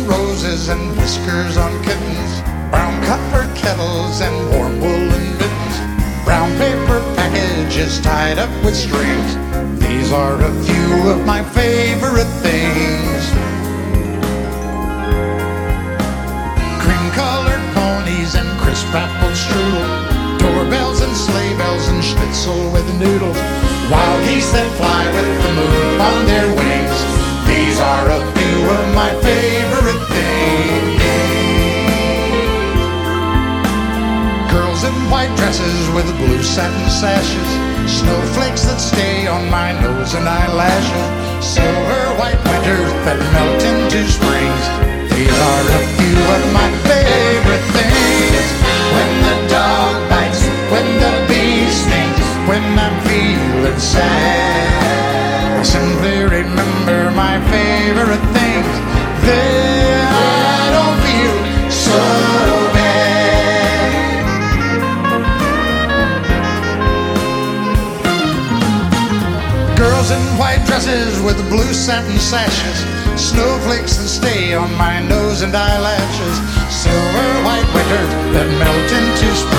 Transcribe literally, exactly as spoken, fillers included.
roses and whiskers on kittens, brown copper kettles and warm woolen mittens, brown paper packages tied up with strings. These are a few of my favorite things. Cream-colored ponies and crisp apple strudel, doorbells and sleigh bells and schnitzel with noodles, wild geese that fly with the moon on their wings. These are a few of my favorite things. Girls in white dresses with blue satin sashes, snowflakes that stay on my nose and eyelashes, silver white winters that melt into springs. These are a few of my favorite things. When the dog bites, when the bee stings, when I'm feeling sad, I simply remember my favorite things. Then I don't feel so bad. Girls in white dresses with blue satin sashes, snowflakes that stay on my nose and eyelashes, silver white winters that melt into spring.